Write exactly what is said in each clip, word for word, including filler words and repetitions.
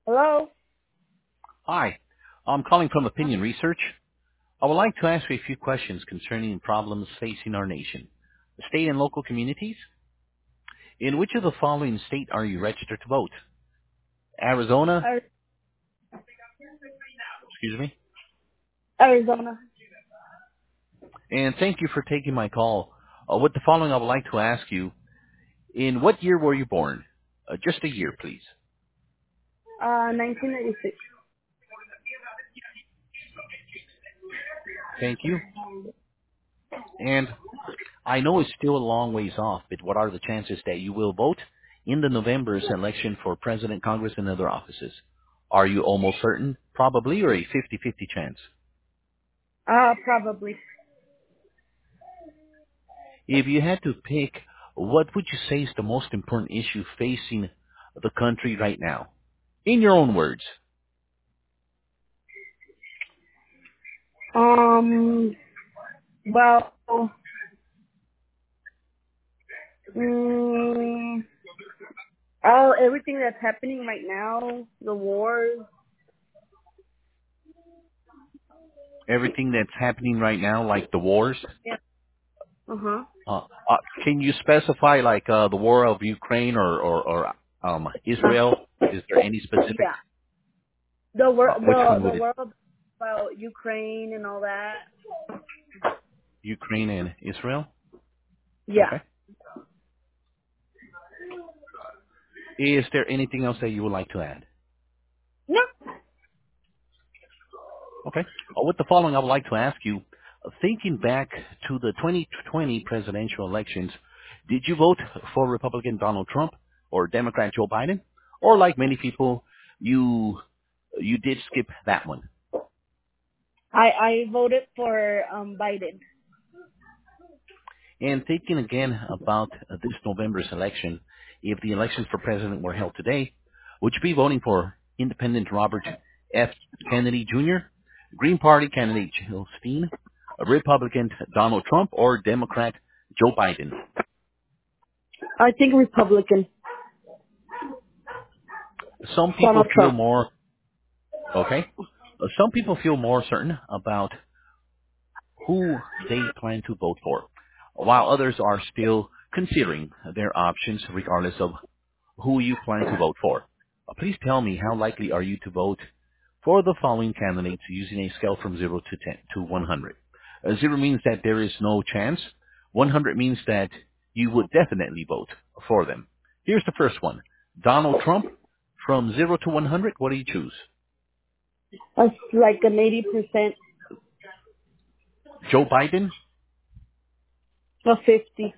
Hello? Hi. I'm calling from Opinion Research. I would like to ask you a few questions concerning problems facing our nation. State and local communities. In which of the following state are you registered to vote? Arizona, Ar- excuse me. Arizona. And thank you for taking my call. Uh, with the following, I would like to ask you, in what year were you born? Uh, just a year, please. Uh, nineteen eighty-six. Thank you. And I know it's still a long ways off, but what are the chances that you will vote in the November's election for President, Congress, and other offices? Are you almost certain? Probably, or a fifty-fifty chance? Uh, probably. If you had to pick, what would you say is the most important issue facing the country right now? In your own words. Um, well, mm, oh, everything that's happening right now, the wars. Everything that's happening right now, like the wars. Yeah. Uh-huh. Uh, uh, can you specify, like uh, the war of Ukraine or or, or um, Israel? Is there any specifics? Yeah. The wor- Uh, which the, one the would it? world about Ukraine and all that. Ukraine and Israel. Yeah. Okay. Is there anything else that you would like to add? No. Okay. Uh, with the following, I would like to ask you, uh, thinking back to the twenty twenty presidential elections, did you vote for Republican Donald Trump or Democrat Joe Biden? Or like many people, you you did skip that one? I, I voted for, um, Biden. And thinking again about uh, this November's election, if the elections for president were held today, would you be voting for independent Robert F. Kennedy Junior, Green Party candidate Jill Stein, a Republican Donald Trump, or Democrat Joe Biden? I think Republican. Some people Donald feel Trump. more, okay, uh, some people feel more certain about who they plan to vote for, while others are still considering their options regardless of who you plan to vote for. Uh, Please tell me, how likely are you to vote for the following candidates using a scale from zero to ten to one hundred? Uh, zero means that there is no chance. one hundred means that you would definitely vote for them. Here's the first one. Donald Trump, from zero to one hundred, what do you choose? That's like an eighty percent Joe Biden? of fifty.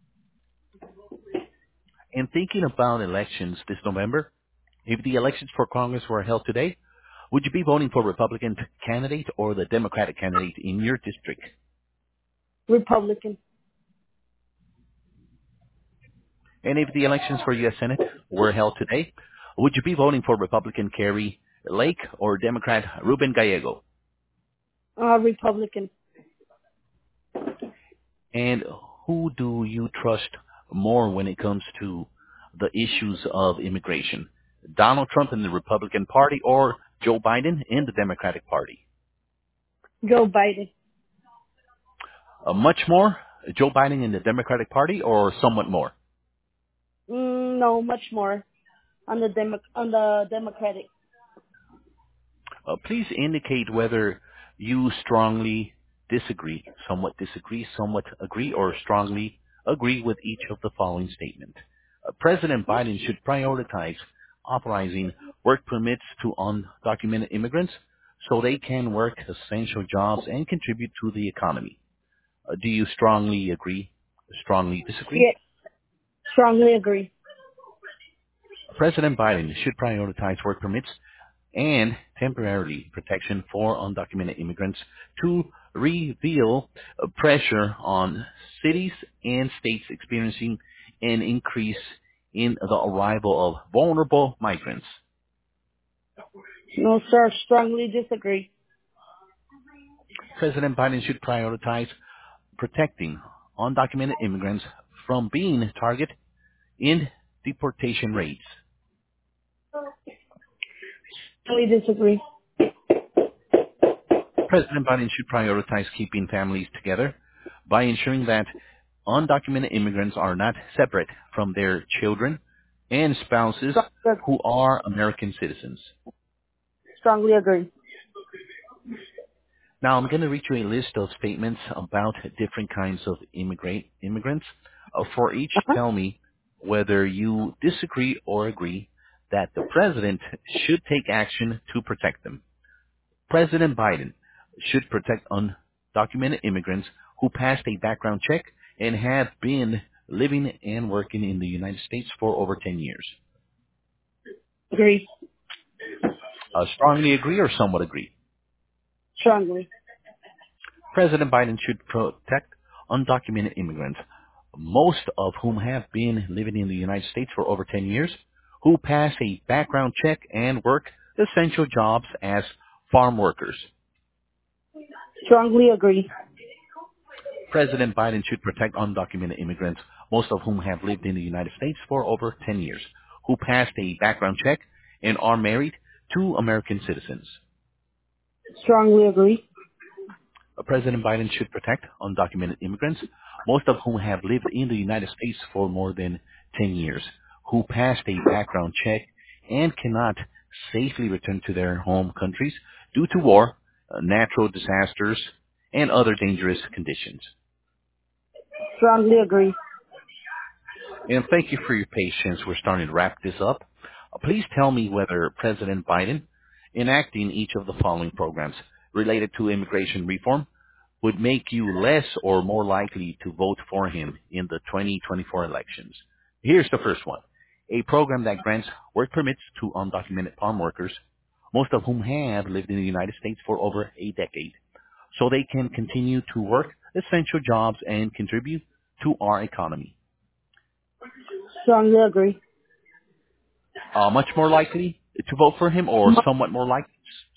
And thinking about elections this November, if the elections for Congress were held today, would you be voting for Republican candidate or the Democratic candidate in your district? Republican. And if the elections for U S. Senate were held today, would you be voting for Republican Carrie Lake or Democrat Ruben Gallego? Uh, Republican. And who do you trust more when it comes to the issues of immigration? Donald Trump in the Republican Party or Joe Biden in the Democratic Party? Joe Biden. Uh, much more? Joe Biden in the Democratic Party or somewhat more? Mm, no, much more on the Demo- on the Democratic. Uh, please indicate whether you strongly disagree, somewhat disagree, somewhat agree, or strongly agree with each of the following statement. Uh, President Biden should prioritize authorizing work permits to undocumented immigrants so they can work essential jobs and contribute to the economy. Uh, do you strongly agree, strongly disagree? Yeah, strongly agree. President Biden should prioritize work permits and temporarily protection for undocumented immigrants to reveal uh, pressure on cities and states experiencing an increase in the arrival of vulnerable migrants. No, sir, strongly disagree. President Biden should prioritize protecting undocumented immigrants from being a target in deportation raids. We disagree. President Biden should prioritize keeping families together by ensuring that undocumented immigrants are not separate from their children and spouses Strongly, who are American citizens. strongly agree. Now, I'm going to read you a list of statements about different kinds of immigrant immigrants. Uh, for each, Uh-huh. tell me whether you disagree or agree that the president should take action to protect them. President Biden should protect undocumented immigrants who passed a background check and have been living and working in the United States for over ten years. Agree. Uh, strongly agree or somewhat agree? Strongly. President Biden should protect undocumented immigrants, most of whom have been living in the United States for over ten years, who pass a background check and work essential jobs as farm workers. Strongly agree. President Biden should protect undocumented immigrants, most of whom have lived in the United States for over ten years, who passed a background check and are married to American citizens. Strongly agree. President Biden should protect undocumented immigrants, most of whom have lived in the United States for more than ten years, who passed a background check and cannot safely return to their home countries due to war, uh, natural disasters, and other dangerous conditions. Strongly agree. And thank you for your patience. We're starting to wrap this up. Uh, Please tell me whether President Biden, enacting each of the following programs related to immigration reform, would make you less or more likely to vote for him in the twenty twenty-four elections. Here's the first one. A program that grants work permits to undocumented farm workers, most of whom have lived in the United States for over a decade, so they can continue to work essential jobs and contribute to our economy. Strongly agree. Uh, much more likely to vote for him or Mu- somewhat more likely?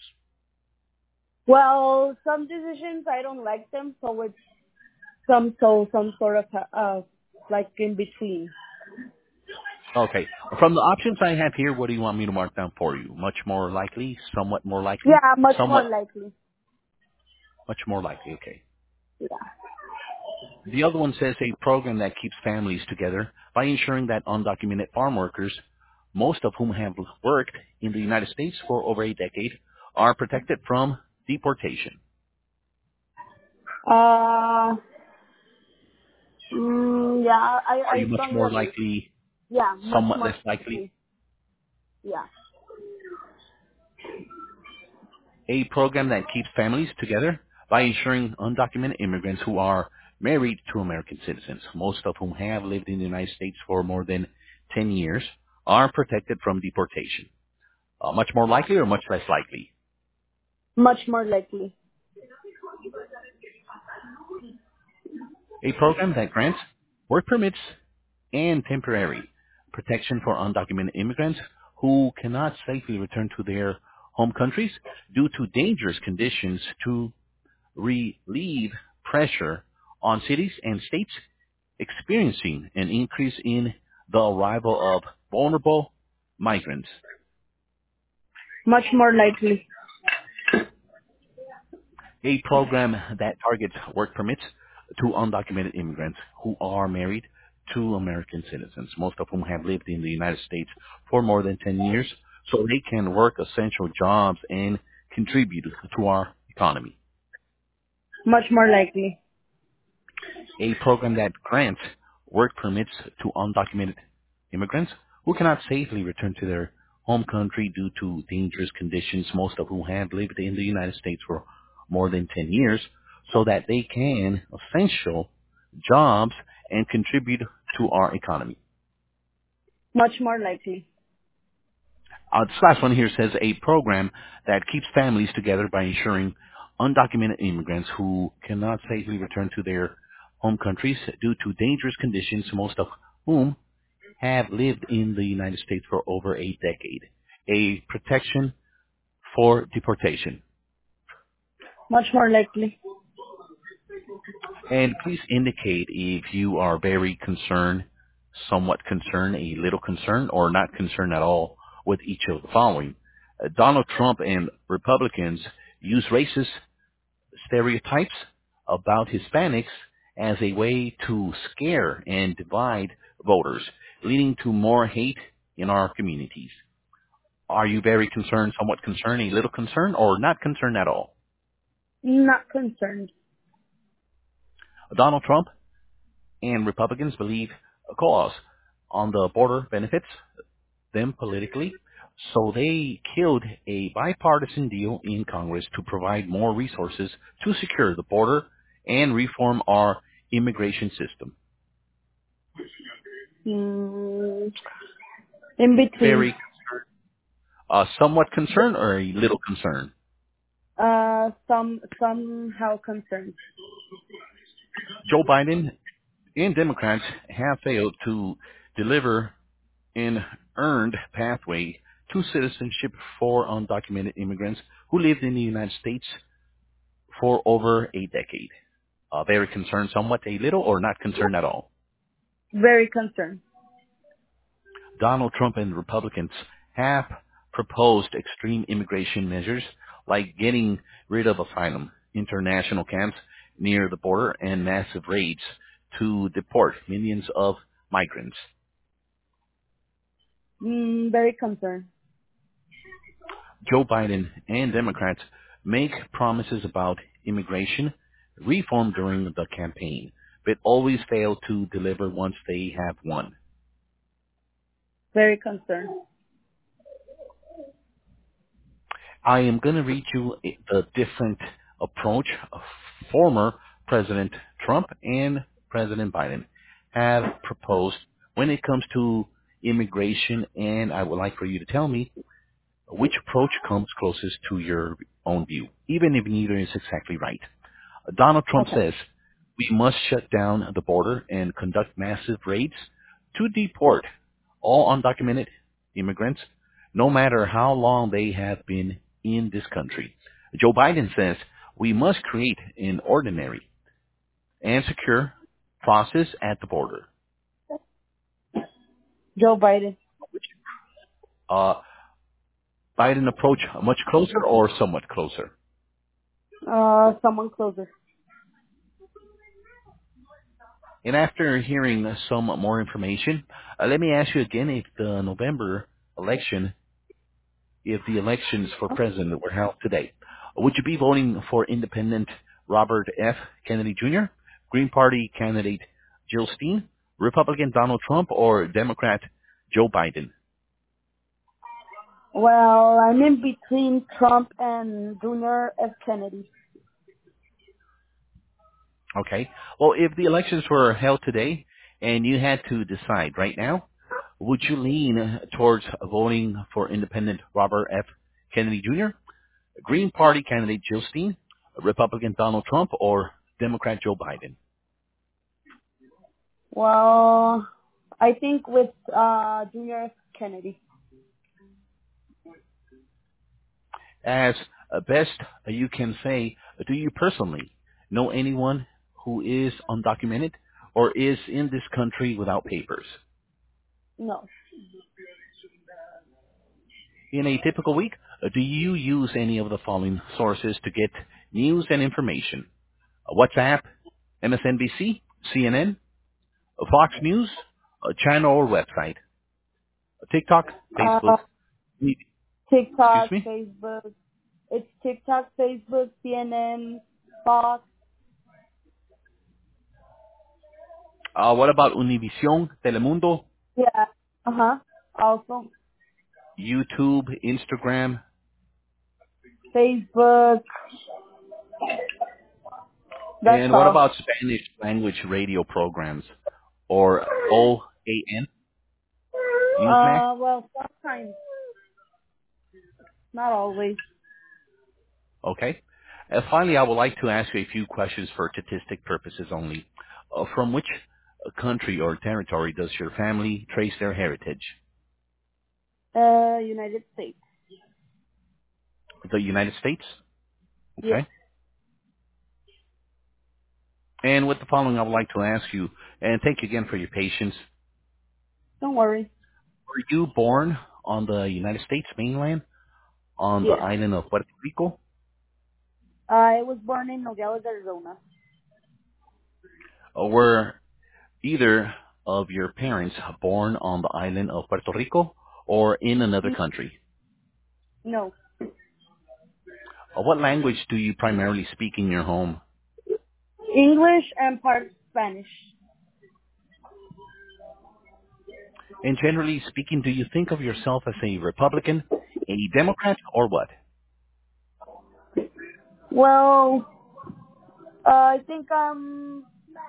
Well, some decisions I don't like them, so it's some so some sort of uh like in between. Okay. From the options I have here, what do you want me to mark down for you? Much more likely, somewhat more likely, Yeah, much more somewhat, likely. much more likely. Okay. Yeah. The other one says a program that keeps families together by ensuring that undocumented farm workers, most of whom have worked in the United States for over a decade, are protected from deportation. Uh, mm, yeah, I Are you I much strongly more agree. likely, Yeah, much somewhat more less likely? likely. Yeah. A program that keeps families together by ensuring undocumented immigrants who are married to American citizens, most of whom have lived in the United States for more than ten years, are protected from deportation. Uh, much more likely or much less likely? Much more likely. A program that grants work permits and temporary protection for undocumented immigrants who cannot safely return to their home countries due to dangerous conditions to relieve pressure on cities and states experiencing an increase in the arrival of vulnerable migrants. Much more likely. A program that targets work permits to undocumented immigrants who are married to American citizens, most of whom have lived in the United States for more than ten years, so they can work essential jobs and contribute to our economy. Much more likely. A program that grants work permits to undocumented immigrants who cannot safely return to their home country due to dangerous conditions, most of whom have lived in the United States for more than ten years, so that they can essential jobs and contribute to our economy. Much more likely. Uh, this last one here says a program that keeps families together by ensuring undocumented immigrants who cannot safely return to their home countries due to dangerous conditions, most of whom have lived in the United States for over a decade. A protection for deportation. Much more likely. And please indicate if you are very concerned, somewhat concerned, a little concerned, or not concerned at all with each of the following. Uh, Donald Trump and Republicans use racist stereotypes about Hispanics as a way to scare and divide voters, leading to more hate in our communities. Are you very concerned, somewhat concerned, a little concerned, or not concerned at all? Not concerned. Donald Trump and Republicans believe a cause on the border benefits them politically, so they killed a bipartisan deal in Congress to provide more resources to secure the border and reform our immigration system. Mm, in between. Very uh, somewhat concerned or a little concerned? Uh, some somehow concerned. Joe Biden and Democrats have failed to deliver an earned pathway to citizenship for undocumented immigrants who lived in the United States for over a decade. Uh, very concerned, somewhat a little, or not concerned at all. Very concerned. Donald Trump and Republicans have proposed extreme immigration measures like getting rid of asylum, international camps near the border, and massive raids to deport millions of migrants. Mm, very concerned. Joe Biden and Democrats make promises about immigration reform during the campaign, but always fail to deliver once they have won. Very concerned. I am going to read you the different approach of former President Trump and President Biden have proposed when it comes to immigration, and I would like for you to tell me which approach comes closest to your own view, even if neither is exactly right. Donald Trump Okay. says we must shut down the border and conduct massive raids to deport all undocumented immigrants, no matter how long they have been in this country. Joe Biden says we must create an ordinary and secure process at the border. Joe Biden. Uh, Biden approach much closer or somewhat closer? Uh, someone closer. And after hearing some more information, uh, let me ask you again if the November election, if the elections for president were held today, would you be voting for independent Robert F. Kennedy Junior, Green Party candidate Jill Stein, Republican Donald Trump, or Democrat Joe Biden? Well, I'm in between Trump and Junior F. Kennedy. Okay. Well, if the elections were held today and you had to decide right now, would you lean towards voting for independent Robert F. Kennedy Junior, Green Party candidate Jill Stein, Republican Donald Trump, or Democrat Joe Biden? Well, I think with uh, Junior F. Kennedy. As uh, best you can say, do you personally know anyone who is undocumented or is in this country without papers? No. In a typical week, uh, do you use any of the following sources to get news and information? Uh, WhatsApp, M S N B C, C N N, uh, Fox News, a channel or website, uh, TikTok, Facebook, Uh, me- excuse TikTok, me? Facebook. It's TikTok, Facebook, C N N, Fox. Uh, what about Univision, Telemundo, Yeah. Uh huh. Also, YouTube, Instagram, Facebook. That's and what all. about Spanish language radio programs or O A N, Newsmax? Uh, well, sometimes, not always. Okay. Uh, finally, I would like to ask you a few questions for statistic purposes only. Uh, from which uh, country or territory does your family trace their heritage? Uh, United States. The United States? Yes. Okay. And with the following, I would like to ask you, and thank you again for your patience. Don't worry. Were you born on the United States mainland on the Yes. island of Puerto Rico? I was born in Nogales, Arizona. Or were either of your parents born on the island of Puerto Rico or in another N- country? No. Uh, What language do you primarily speak in your home? English and part Spanish. And generally speaking, do you think of yourself as a Republican, a Democrat, or what? Well, uh, I think um,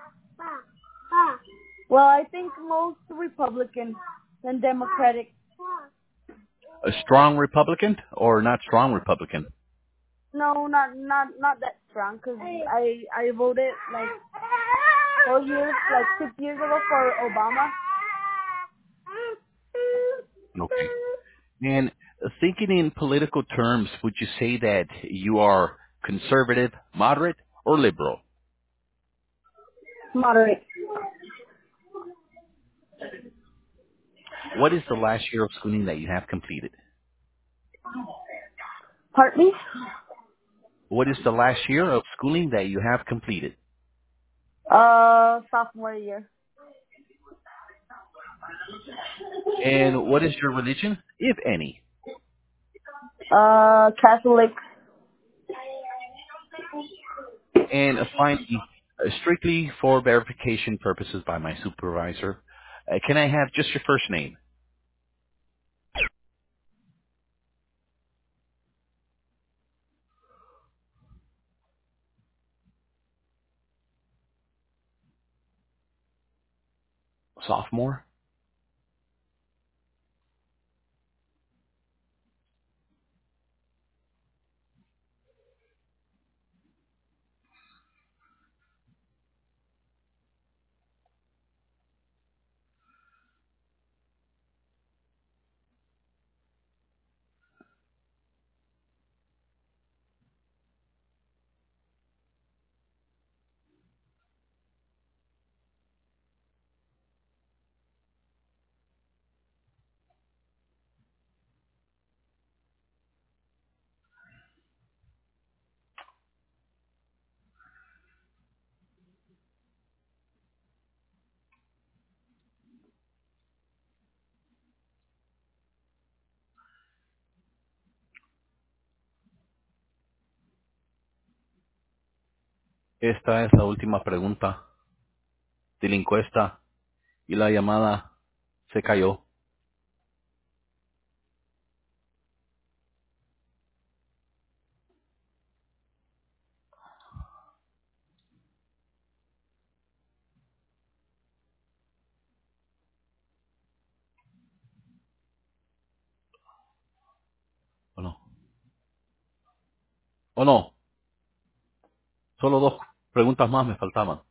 well, I think most Republican and Democratic. A strong Republican or not strong Republican? No, not not not that strong, because I I voted like four years, like six years ago for Obama. Okay. And uh, thinking in political terms, would you say that you are conservative, moderate, or liberal? Moderate. What is the last year of schooling that you have completed? Pardon me? What is the last year of schooling that you have completed? Uh, sophomore year. And what is your religion, if any? Uh, Catholic. And uh, finally, uh, strictly for verification purposes by my supervisor, uh, can I have just your first name? Sophomore? Esta es la última pregunta de la encuesta y la llamada se cayó. ¿O no? ¿O no? Solo dos preguntas más me faltaban.